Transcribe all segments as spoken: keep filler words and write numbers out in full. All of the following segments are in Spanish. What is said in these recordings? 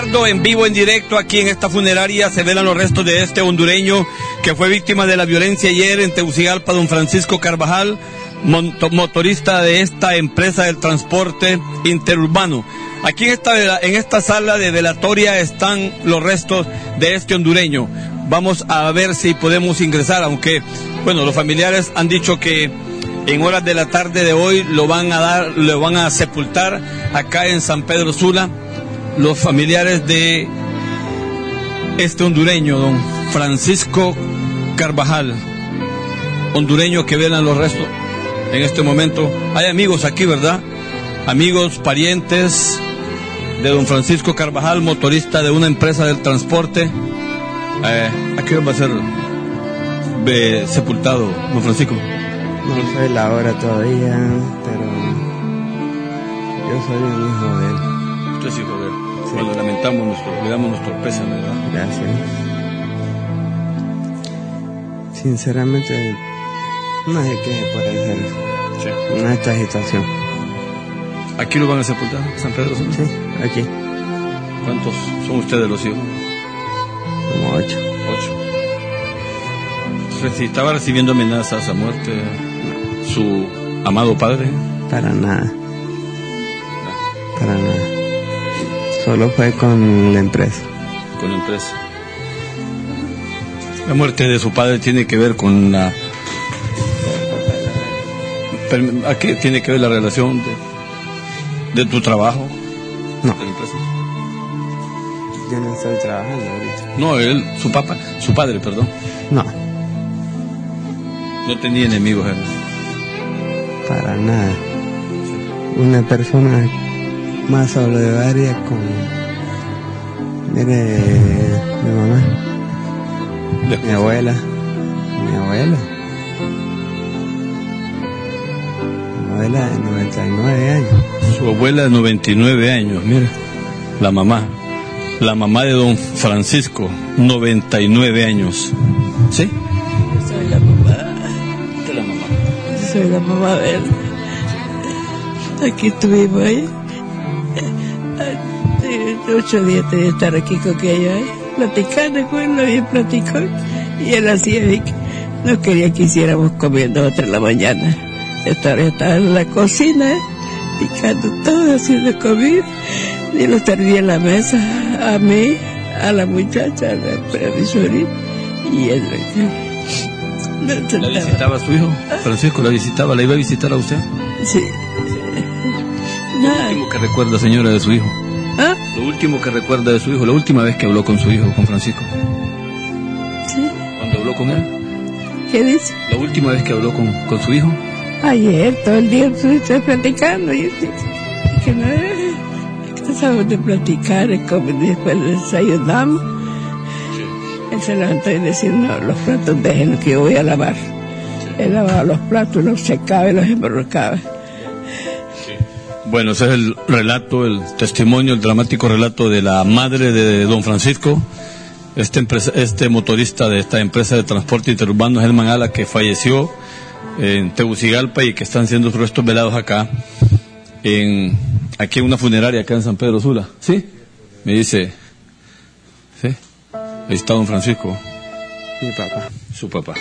Eduardo, en vivo, en directo, aquí en esta funeraria se velan los restos de este hondureño que fue víctima de la violencia ayer en Tegucigalpa, don Francisco Carvajal, motorista de esta empresa del transporte interurbano. Aquí en esta, en esta sala de velatoria están los restos de este hondureño. Vamos a ver si podemos ingresar, aunque, bueno, los familiares han dicho que en horas de la tarde de hoy lo van a dar, lo van a sepultar acá en San Pedro Sula, los familiares de este hondureño, don Francisco Carvajal, hondureño que velan los restos en este momento. Hay amigos aquí, ¿verdad? Amigos, parientes de don Francisco Carvajal, motorista de una empresa del transporte. Eh, ¿A qué hora va a ser eh, sepultado, don Francisco? No sé la hora todavía, pero yo soy un hijo de él. Usted es hijo de él. Sí. Bueno, lamentamos nuestro, le damos nuestro pésame, ¿verdad? Gracias. Sinceramente, no se queje por hacer sí. en esta situación. ¿Aquí lo van a sepultar, San Pedro? ¿Sí? Sí, aquí. ¿Cuántos son ustedes los hijos? Como ocho. Ocho. Si estaba recibiendo amenazas a muerte su amado padre. Para nada. Para nada. Solo fue con la empresa. Con la empresa. La muerte de su padre tiene que ver con la... ¿A qué tiene que ver la relación de, de tu trabajo? No. ¿De la empresa? Yo no estoy trabajando ahorita. No, él, su papá, su padre, perdón. No. No tenía enemigos él. Para nada. Una persona más solidaria con... Mire, mi mamá. Después. Mi abuela. Mi abuela. Mi abuela de noventa y nueve años. Su abuela de noventa y nueve años, mire. La mamá. La mamá de don Francisco, noventa y nueve años. ¿Sí? Yo soy la mamá. ¿Usted es la mamá? Yo soy la mamá de él. Aquí estuvimos ahí. Ocho días tenía que estar aquí con aquello ahí, platicando con él, lo había platicado. Y él hacía que no quería que hiciéramos comiendo otra en la mañana. Esta hora estaba en la cocina, picando todo, haciendo comida. Y lo servía en la mesa a mí, a la muchacha, a la visorita. Y él ¿La visitaba a su hijo? Francisco, ¿la visitaba? ¿La iba a visitar a usted? Sí. Lo último que recuerda, señora, de su hijo. ¿Ah? Lo último que recuerda de su hijo, la última vez que habló con su hijo, con Francisco. Sí. ¿Cuándo habló con él? ¿Qué dice? La última vez que habló con, con su hijo. Ayer, todo el día estuviste platicando. Y que no empezamos de platicar, como después les desayunamos. Sí. Él se levantó y decía, no, los platos déjenlo que yo voy a lavar. Sí. Él lavaba los platos, los secaba y los embarrocaba. Bueno, ese es el relato, el testimonio, el dramático relato de la madre de don Francisco, este, empresa, este motorista de esta empresa de transporte interurbano, Germán Ala, que falleció en Tegucigalpa y que están siendo sus restos velados acá, en, aquí en una funeraria acá en San Pedro Sula. ¿Sí? Me dice, ¿sí? Ahí está don Francisco. Mi papá. Su papá.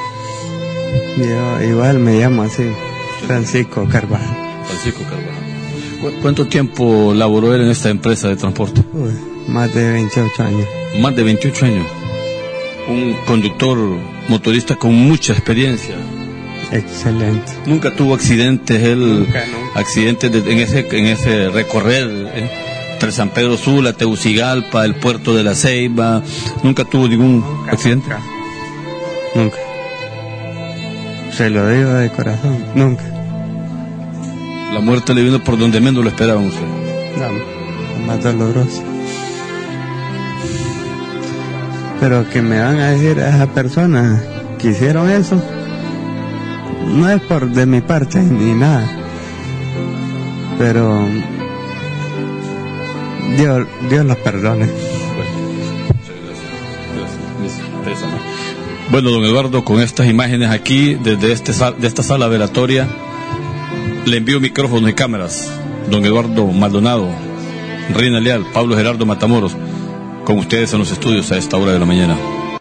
Yo igual me llamo así, Francisco Carvajal. Francisco Carvajal. ¿Cuánto tiempo laboró él en esta empresa de transporte? Uy, más de veintiocho años. Más de veintiocho años. Un conductor motorista con mucha experiencia. Excelente. Nunca tuvo accidentes él. Nunca, nunca. Accidentes de, en ese en ese recorrer eh, entre San Pedro Sula, Tegucigalpa, el puerto de La Ceiba. Nunca tuvo ningún nunca, accidente. Nunca. Nunca. Se lo digo de corazón. Nunca. La muerte le vino por donde menos lo esperaban usted. No, más doloroso. Pero que me van a decir a esas personas que hicieron eso, no es por de mi parte ni nada, pero Dios, Dios los perdone. Bueno, don Eduardo, con estas imágenes aquí desde este de esta sala velatoria, le envío micrófonos y cámaras. Don Eduardo Maldonado, Reina Leal, Pablo Gerardo Matamoros. con ustedes en los estudios a esta hora de la mañana.